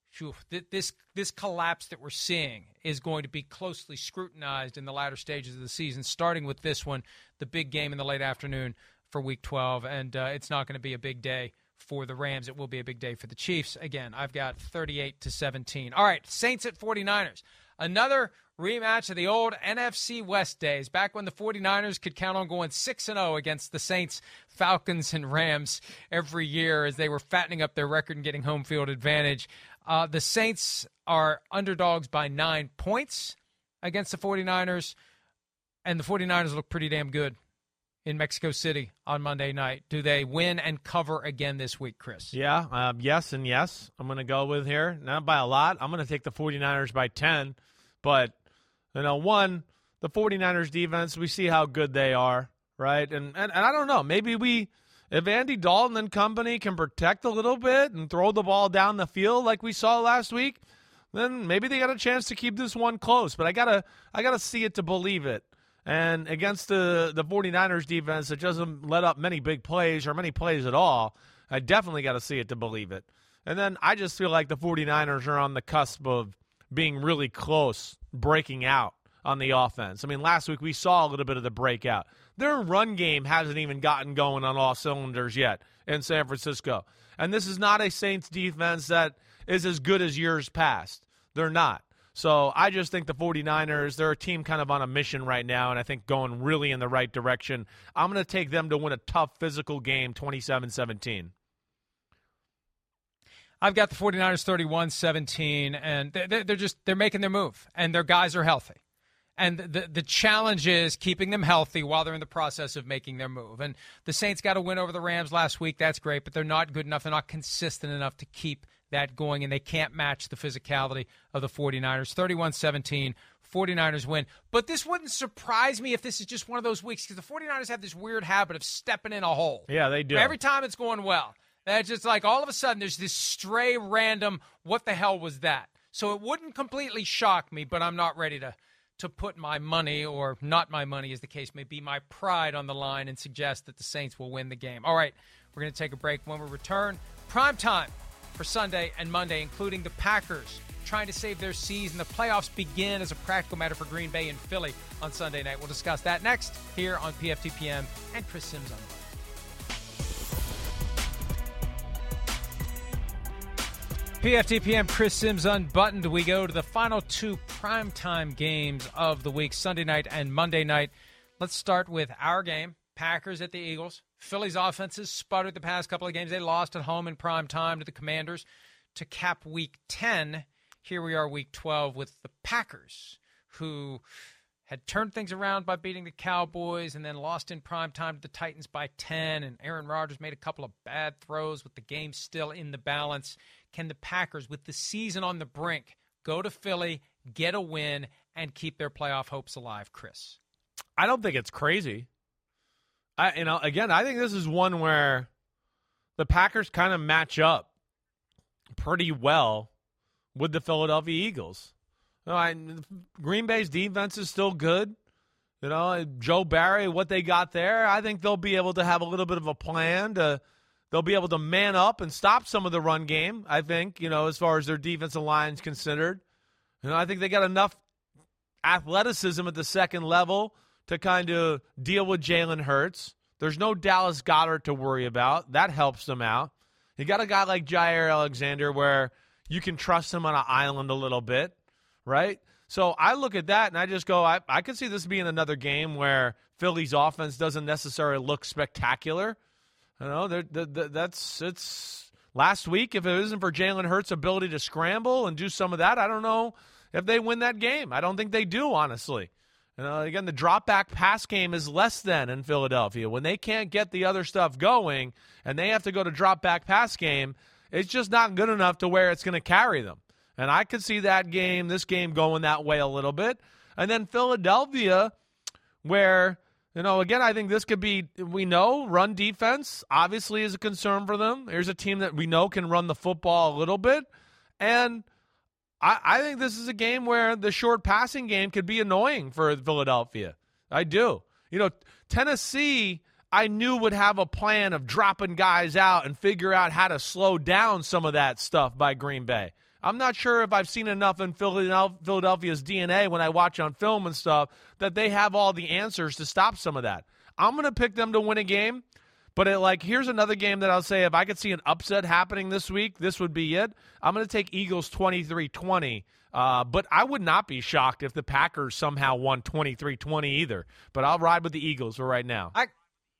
This this collapse that we're seeing is going to be closely scrutinized in the latter stages of the season, starting with this one, the big game in the late afternoon for Week twelve. And uh, it's not going to be a big day for the Rams. It will be a big day for the Chiefs. Again, I've got thirty-eight to seventeen. All right, Saints at 49ers. Another rematch of the old N F C West days, back when the 49ers could count on going six and oh against the Saints, Falcons, and Rams every year as they were fattening up their record and getting home field advantage. Uh, the Saints are underdogs by nine points against the 49ers, and the 49ers look pretty damn good in Mexico City on Monday night. Do they win and cover again this week, Chris? Yeah, um, yes and yes. I'm going to go with here. Not by a lot. I'm going to take the 49ers by ten. But, you know, one, the 49ers defense, we see how good they are, right? And, and, and I don't know. Maybe we – if Andy Dalton and company can protect a little bit and throw the ball down the field like we saw last week, then maybe they got a chance to keep this one close. But I gotta I gotta see it to believe it. And against the, the 49ers defense that doesn't let up many big plays or many plays at all, I definitely got to see it to believe it. And then I just feel like the 49ers are on the cusp of being really close, breaking out on the offense. I mean, last week we saw a little bit of the breakout. Their run game hasn't even gotten going on all cylinders yet in San Francisco. And this is not a Saints defense that is as good as years past. They're not. So I just think the 49ers, they're a team kind of on a mission right now, and I think going really in the right direction. I'm going to take them to win a tough physical game, twenty-seven seventeen. I've got the 49ers thirty-one seventeen, and they're just they're making their move, and their guys are healthy. And the the challenge is keeping them healthy while they're in the process of making their move. And the Saints got a win over the Rams last week. That's great, but they're not good enough. They're not consistent enough to keep that going, and they can't match the physicality of the 49ers. thirty-one seventeen, 49ers win. But this wouldn't surprise me if this is just one of those weeks, because the 49ers have this weird habit of stepping in a hole. Yeah, they do. Every time it's going well. That's just like all of a sudden there's this stray random, what the hell was that? So it wouldn't completely shock me, but I'm not ready to to put my money, or not my money as the case may be, my pride on the line and suggest that the Saints will win the game. All right, we're going to take a break. When we return, prime time for Sunday and Monday, including the Packers trying to save their season. The playoffs begin as a practical matter for Green Bay and Philly on Sunday night. We'll discuss that next here on P F T P M and Chris Sims on. P F T P M, Chris Sims Unbuttoned. We go to the final two primetime games of the week, Sunday night and Monday night. Let's start with our game, Packers at the Eagles. Philly's offenses sputtered the past couple of games. They lost at home in prime time to the Commanders to cap Week ten. Here we are, Week twelve, with the Packers, who had turned things around by beating the Cowboys and then lost in prime time to the Titans by ten, and Aaron Rodgers made a couple of bad throws with the game still in the balance. Can the Packers, with the season on the brink, go to Philly, get a win, and keep their playoff hopes alive, Chris? I don't think it's crazy. I, you know, again, I think this is one where the Packers kind of match up pretty well with the Philadelphia Eagles. You know, I, Green Bay's defense is still good. You know, Joe Barry, what they got there, I think they'll be able to have a little bit of a plan to They'll be able to man up and stop some of the run game, I think, you know, as far as their defensive line is considered. You know, I think they got enough athleticism at the second level to kind of deal with Jalen Hurts. There's no Dallas Goedert to worry about. That helps them out. You got a guy like Jair Alexander where you can trust him on an island a little bit, right? So I look at that and I just go, I, I could see this being another game where Philly's offense doesn't necessarily look spectacular. You know, they're, they're, that's it's last week. If it isn't for Jalen Hurts' ability to scramble and do some of that, I don't know if they win that game. I don't think they do, honestly. You know, again, the drop-back pass game is less than in Philadelphia. When they can't get the other stuff going and they have to go to drop-back pass game, it's just not good enough to where it's going to carry them. And I could see that game, this game going that way a little bit. And then Philadelphia, where, you know, again, I think this could be, we know run defense obviously is a concern for them. There's a team that we know can run the football a little bit. And I, I think this is a game where the short passing game could be annoying for Philadelphia. I do. You know, Tennessee, I knew would have a plan of dropping guys out and figure out how to slow down some of that stuff by Green Bay. I'm not sure if I've seen enough in Philadelphia's D N A when I watch on film and stuff that they have all the answers to stop some of that. I'm going to pick them to win a game, but it, like, here's another game that I'll say if I could see an upset happening this week, this would be it. I'm going to take Eagles twenty-three twenty, uh, but I would not be shocked if the Packers somehow won twenty-three twenty either. But I'll ride with the Eagles for right now. I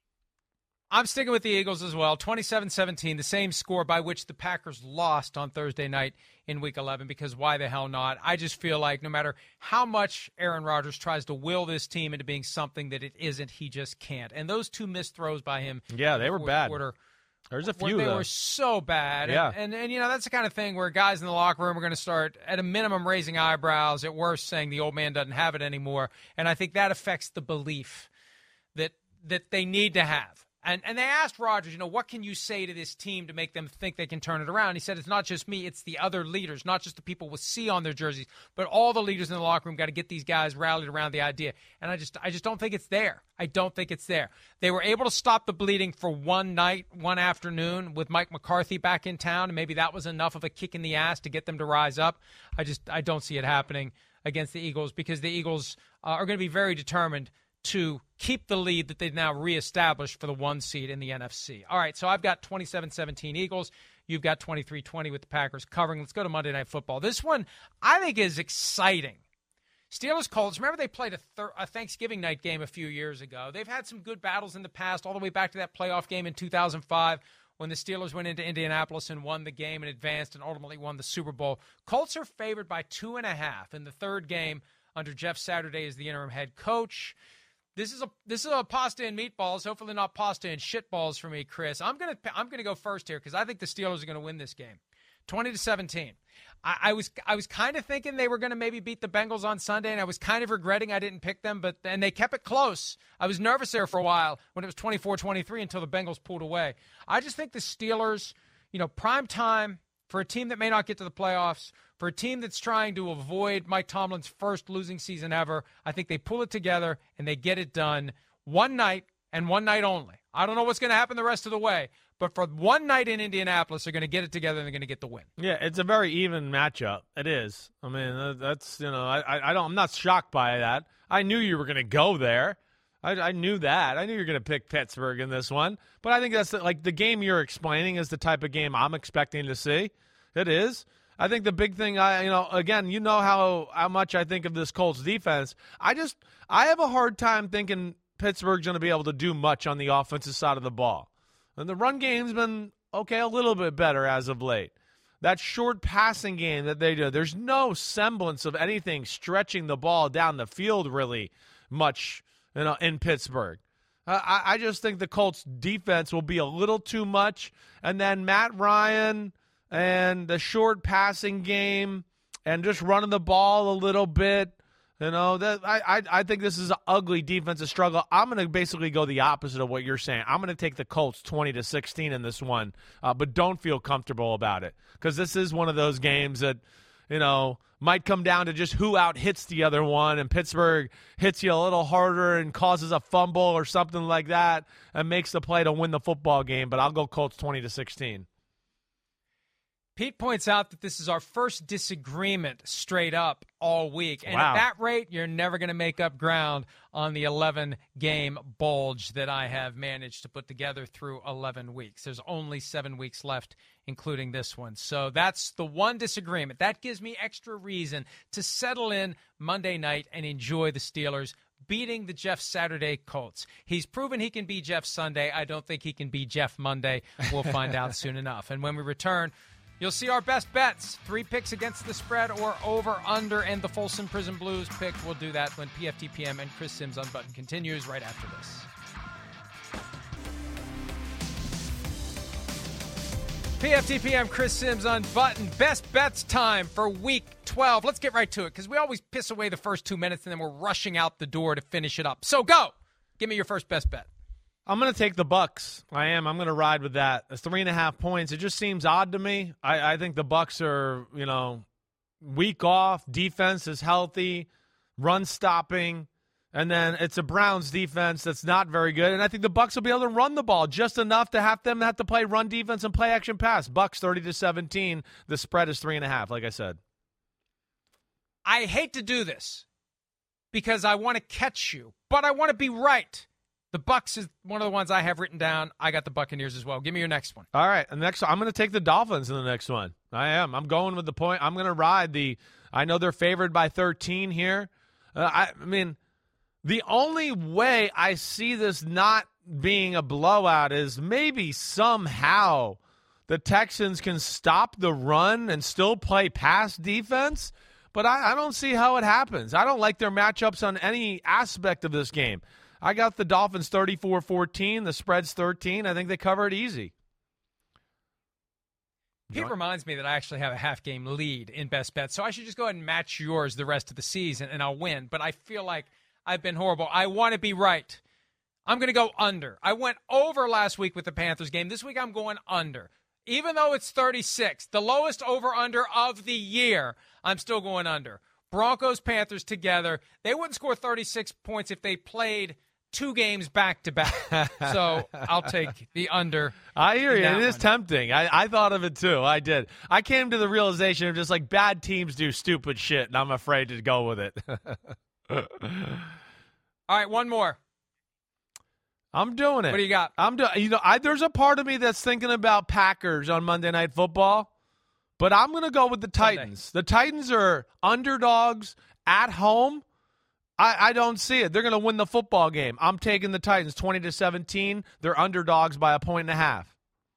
I'm sticking with the Eagles as well. twenty-seven seventeen, the same score by which the Packers lost on Thursday night in Week eleven, because why the hell not? I just feel like no matter how much Aaron Rodgers tries to will this team into being something that it isn't, he just can't. And those two missed throws by him. Yeah, they were bad. Quarter, There's a few, They though. were so bad. Yeah. And, and, and, you know, that's the kind of thing where guys in the locker room are going to start, at a minimum, raising eyebrows, at worst saying the old man doesn't have it anymore. And I think that affects the belief that that they need to have. And and they asked Rodgers, you know, what can you say to this team to make them think they can turn it around? He said, it's not just me, it's the other leaders, not just the people with C on their jerseys, but all the leaders in the locker room got to get these guys rallied around the idea. And I just I just don't think it's there. I don't think it's there. They were able to stop the bleeding for one night, one afternoon with Mike McCarthy back in town, and maybe that was enough of a kick in the ass to get them to rise up. I just I don't see it happening against the Eagles, because the Eagles uh, are going to be very determined to keep the lead that they've now reestablished for the one seed in the N F C. All right, so I've got twenty-seven seventeen Eagles. You've got twenty-three twenty with the Packers covering. Let's go to Monday Night Football. This one I think is exciting. Steelers-Colts, remember they played a, thir- a Thanksgiving night game a few years ago. They've had some good battles in the past, all the way back to that playoff game in two thousand five when the Steelers went into Indianapolis and won the game and advanced and ultimately won the Super Bowl. Colts are favored by two and a half in the third game under Jeff Saturday as the interim head coach. This is a this is a pasta and meatballs. Hopefully not pasta and shitballs for me, Chris. I'm gonna I'm gonna go first here because I think the Steelers are gonna win this game, twenty to seventeen. I, I was I was kind of thinking they were gonna maybe beat the Bengals on Sunday, and I was kind of regretting I didn't pick them, but and they kept it close. I was nervous there for a while when it was twenty-four twenty-three until the Bengals pulled away. I just think the Steelers, you know, prime time for a team that may not get to the playoffs, for a team that's trying to avoid Mike Tomlin's first losing season ever, I think they pull it together and they get it done one night and one night only. I don't know what's going to happen the rest of the way, but for one night in Indianapolis, they're going to get it together and they're going to get the win. Yeah, it's a very even matchup. It is. I mean, that's, you know, I, I don't, I'm not shocked by that. I knew you were going to go there. I, I knew that. I knew you were going to pick Pittsburgh in this one. But I think that's the, like the game you're explaining is the type of game I'm expecting to see. It is. I think the big thing, I you know, again, you know how, how much I think of this Colts defense. I just, I have a hard time thinking Pittsburgh's going to be able to do much on the offensive side of the ball. And the run game's been, okay, a little bit better as of late. That short passing game that they do, there's no semblance of anything stretching the ball down the field really much, you know, in Pittsburgh. Uh, I, I just think the Colts defense will be a little too much. And then Matt Ryan and the short passing game and just running the ball a little bit. You know, that I, I I think this is an ugly defensive struggle. I'm going to basically go the opposite of what you're saying. I'm going to take the Colts twenty to sixteen in this one, uh, but don't feel comfortable about it because this is one of those games that, you know, might come down to just who out hits the other one, and Pittsburgh hits you a little harder and causes a fumble or something like that and makes the play to win the football game. But I'll go Colts twenty to sixteen. Pete points out that this is our first disagreement straight up all week. And Wow. at that rate, you're never going to make up ground on the eleven-game bulge that I have managed to put together through eleven weeks. There's only seven weeks left, including this one. So that's the one disagreement. That gives me extra reason to settle in Monday night and enjoy the Steelers beating the Jeff Saturday Colts. He's proven he can be Jeff Sunday. I don't think he can be Jeff Monday. We'll find out soon enough. And when we return, you'll see our best bets, three picks against the spread or over, under, and the Folsom Prison Blues pick. We'll do that when P F T P M and Chris Sims Unbuttoned continues right after this. P F T P M, Chris Sims Unbuttoned. Best bets time for week twelve. Let's get right to it because we always piss away the first two minutes and then we're rushing out the door to finish it up. So go. Give me your first best bet. I'm going to take the Bucks. I am. I'm going to ride with that. It's three and a half points. It just seems odd to me. I, I think the Bucks are, you know, week off. Defense is healthy. Run stopping. And then it's a Browns defense that's not very good. And I think the Bucks will be able to run the ball just enough to have them have to play run defense and play action pass. Bucks thirty to seventeen. The spread is three and a half, like I said. I hate to do this because I want to catch you, but I want to be right. The Bucks is one of the ones I have written down. I got the Buccaneers as well. Give me your next one. All right. The next, I'm going to take the Dolphins in the next one. I am. I'm going with the point. I'm going to ride the – I know they're favored by thirteen here. Uh, I, I mean, the only way I see this not being a blowout is maybe somehow the Texans can stop the run and still play pass defense, but I, I don't see how it happens. I don't like their matchups on any aspect of this game. I got the Dolphins thirty-four fourteen. The spread's thirteen. I think they cover it easy. Pete reminds me that I actually have a half-game lead in best bets, so I should just go ahead and match yours the rest of the season, and I'll win. But I feel like I've been horrible. I want to be right. I'm going to go under. I went over last week with the Panthers game. This week I'm going under. Even though it's thirty-six, the lowest over-under of the year, I'm still going under. Broncos-Panthers together, they wouldn't score thirty-six points if they played two games back-to-back. So I'll take the under. I hear you. It is one. tempting. I, I thought of it, too. I did. I came to the realization of just like bad teams do stupid shit, and I'm afraid to go with it. All right, one more. I'm doing it. What do you got? I'm doing. You know, I, there's a part of me that's thinking about Packers on Monday Night Football, but I'm going to go with the Titans. Sunday. The Titans are underdogs at home. I, I don't see it. They're going to win the football game. I'm taking the Titans twenty to seventeen. They're underdogs by a point and a half.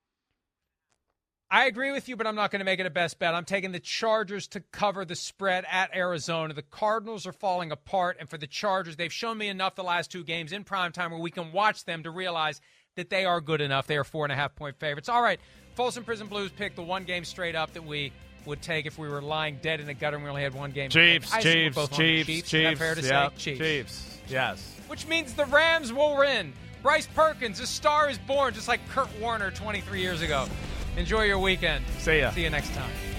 I agree with you, but I'm not going to make it a best bet. I'm taking the Chargers to cover the spread at Arizona. The Cardinals are falling apart, and for the Chargers, they've shown me enough the last two games in primetime where we can watch them to realize that they are good enough. They are four and a half point favorites. All right, Folsom Prison Blues picked the one game straight up that we would take if we were lying dead in the gutter and we only had one game. Chiefs, I Chiefs, both Chiefs, Chiefs. Chiefs. Is that fair to yep, say? Chiefs. Chiefs. Yes. Which means the Rams will win. Bryce Perkins, a star is born, just like Kurt Warner twenty-three years ago. Enjoy your weekend. See ya. See you next time.